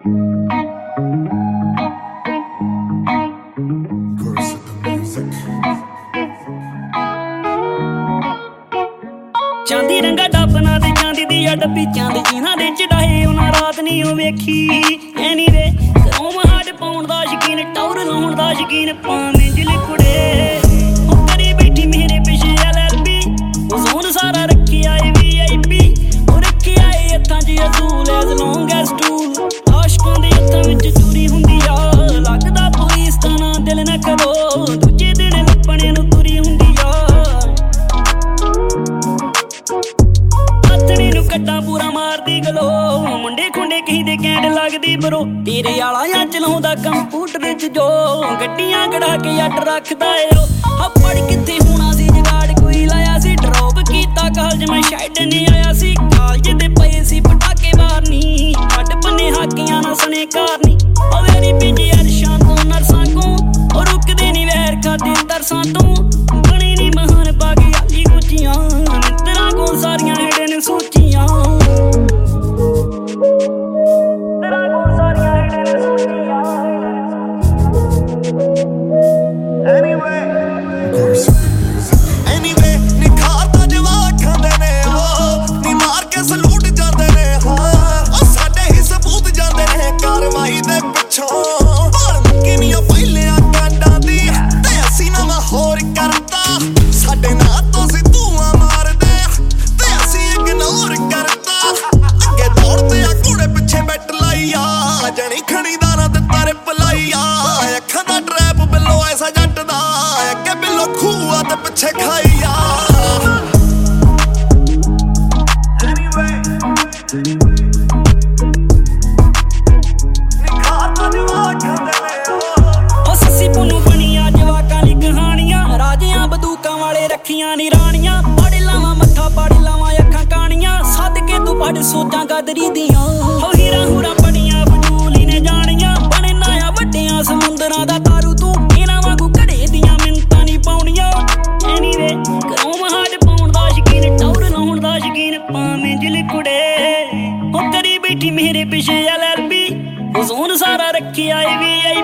ਚਾਂਦੀ ਰੰਗਾ ਡੱਬਨਾ ਤੇ ਚਾਂਦੀ ਦੀ ਆ ਡੱਬੀ ਚਾਂਦੀ ਜਿਨ੍ਹਾਂ ਦੇ ਚੜਾਏ ਉਹਨਾਂ ਰਾਤ ਨਹੀਂ ਉਹ ਵੇਖੀ ਐਨੀ ਵੇ ਘਰੋਂ ਮਹਾੜ ਪਾਉਣ ਦਾ ਸ਼ਕੀਨ ਟੌਰ ਲਾਉਣ ਦਾ ਸ਼ਕੀਨ ਭਾਵੇਂ ਜਿਲੇ ਕੁੜੇ ਉਹ ਕਰੀ ਬੈਠੀ ਮੇਰੇ ਪਿੱਛੇ LLB ਉਹ ਜ਼ੋਨ ਸਾਰਾ ਰੱਖਿਆ ਏ VIP ਉਹ ਰੱਖਿਆ ਏ ਹੱਥਾਂ 'ਚ ਅਸੂਲ ਐਜ਼ ਲੌਂਗ ਐਜ਼ ਟੂਲ ਆਸ਼ਕਾਂ ਦੇ ਹੱਥਾਂ ਵਿੱਚ ਚੋਰੀ ਹੁੰਦੀ ਆ ਲੱਗਦਾ ਪੁਲਿਸ ਦਾ ਨਾ ਦਿਲ ਨਾ ਕਰੋ ਦੂਜੇ ਦਿਨ ਲੱਭਣੇ ਨੂੰ ਤੁਰੀ ਹੁੰਦੀ ਆ ਕੱਟਾਂ ਪੂਰਾ ਮਾਰਦੀ ਗਲੋ ਮੁੰਡੇ ਖੁੰਡੇ ਕਹੀਂ ਦੇ ਕੈਂਡ ਲੱਗਦੀ ਬਰੋ ਤੇਰੇ ਆਲਾ ਜਾਂ ਚਲਾਉਂਦਾ ਕੰਪਿਊਟਰ 'ਚ ਜੋ ਗੱਡੀਆਂ ਕਢਾ ਕੇ ਅੱਡ ਰੱਖਦਾ ਏ ਉਹ ਹੱਪੜ ਕਿੱਥੇ ਹੋਣਾ ਸੀ ਜਗਾੜ ਕੋਈ ਲਾਇਆ ਸੀ ਡਰੋਪ ਕੀਤਾ ਕਾਲਜ ਮੈਂ ਸ਼ਾਇਦ ਨਹੀਂ ਆਇਆ ਸੀ ਕਾਲਜ ਦੇ ਪਏ ਸੀ ਪਟਾਕੇ ਮਾਰਨੀ ਅੱਡ ਬੰਨੇ ਹਾਕੀਆਂ ਨਾਲ ਸਣੇ ਕਾਰਨੀ ਉਹ ਮੇਰੀ ਪਿੰਡੀ ਅਰਸ਼ਾਂ ਤੋਂ ਨਰਸਾਂ ਕੋ ਉਹ ਰੁਕਦੇ ਨਹੀਂ ਵੈਰ ਖਾਦੇ ਤਰਸਾਂ ਤੋਂ ਬਣੀ ਨਹੀਂ ਮਹਾਨ ਪਾ ਕੇ ਆਲੀ ਗੁੱਚੀਆਂ ਮਿੱਤਰਾਂ ਕੋ ਸਾਰੀਆਂ ਹਿਡਨ ਸੋਚੀਆਂ ਤੇਰਾ ਕੋ ਸਾਰੀਆਂ ਹਿਡਨ ਸੋਚੀਆਂ Anyway ਨਿਖਾਰ ਤਾਂ ਜਵਾਕ ਖਾਂਦੇ ਨੇ ਨੀ ਮਾਰ ਕੇ ਸਲੂਟ ਜਾਂਦੇ ਨੇ ਉਹ ਸਾਡੇ ਹੀ ਸਬੂਤ ਜਾਂਦੇ ਨੇ ਕਾਰਵਾਈ ਦੇ ਪਿੱਛੋਂ ਬਾਲ ਮੁੱਕੀ ਨੀ ਪਹਿਲਿਆਂ ਕਾਂਡਾਂ ਦੀ ਤੇ ਅਸੀਂ ਨਵਾਂ ਹੋਰ ਕਰਤਾ ਸਾਡੇ ਨਾਂ ਤੋਂ ਸੀ ਧੂਆਂ ਮਾਰਦੇ ਤੇ ਅਸੀਂ ਇਗਨੋਰ ਕਰਤਾ ਅੱਗੇ ਦੌੜਦੇ ਆ ਘੋੜੇ ਪਿੱਛੇ ਬੈਠ ਲਾਈ ਆ ਜਣੀ ਖਣੀਦਾਰਾਂ ਤੇ ਤਾਰੇ ਪਲਾਈ ਆ ਅੱਖਾਂ ਦਾ ਟਰੈਪ ਬਿੱਲੋ ਐਸਾ ਜੱਟ ਦਾ ਅੱਗੇ ਬਿੱਲੋ ਖੂਆ ਤੇ ਪਿੱਛੇ ਖਾਈ ਆ ਉਹ ਸੱਸੀ ਪੁੰਨੂ ਬਣੀਆਂ ਜਵਾਕਾਂ ਲਈ ਕਹਾਣੀਆਂ ਰਾਜਿਆਂ ਬੰਦੂਕਾਂ ਵਾਲੇ ਰੱਖੀਆਂ ਨੀ ਰਾਣੀਆਂ ਪੜ ਲਾਵਾਂ ਮੱਥਾ ਪੜ ਲਾਵਾਂ ਅੱਖਾਂ ਕਾਣੀਆਂ ਸਦਕੇ ਤੂੰ ਪੜ ਸੋਚਾਂ ਗਦਰੀ ਦੀਆਂ ਹੋ ਹੀਰਾ ਹੂਰਾ ਬੜੀਆਂ ਫਜ਼ੂਲੀ ਨੇ ਜਾਣੀਆਂ ਬਣੇ ਨਾ ਆ ਵੱਡਿਆਂ ਸਮੁੰਦਰਾਂ ਦਾ ਤਾਰੂ ਤੂੰ ਇਹਨਾਂ ਵਾਂਗੂ ਘੜੇ ਦੀਆਂ ਮਿੰਤਾਂ ਨਹੀਂ ਪਾਉਣੀਆਂ ਐਨੀ ਵੇ ਘਰੋਂ ਮਹਾੜ ਪਾਉਣ ਦਾ ਸ਼ਕੀਨ ਟੌਰ ਲਾਉਣ ਦਾ ਸ਼ਕੀਨ ਭਾਵੇਂ ਜਿਲੇ ਕੁੜੇ ਉਹ ਕਰੀ ਬੈਠੀ ਮੇਰੇ ਪਿੱਛੇ LLB ਉਹ ਜ਼ੋਨ ਸਾਰਾ ਰੱਖਿਆ ਏ VIP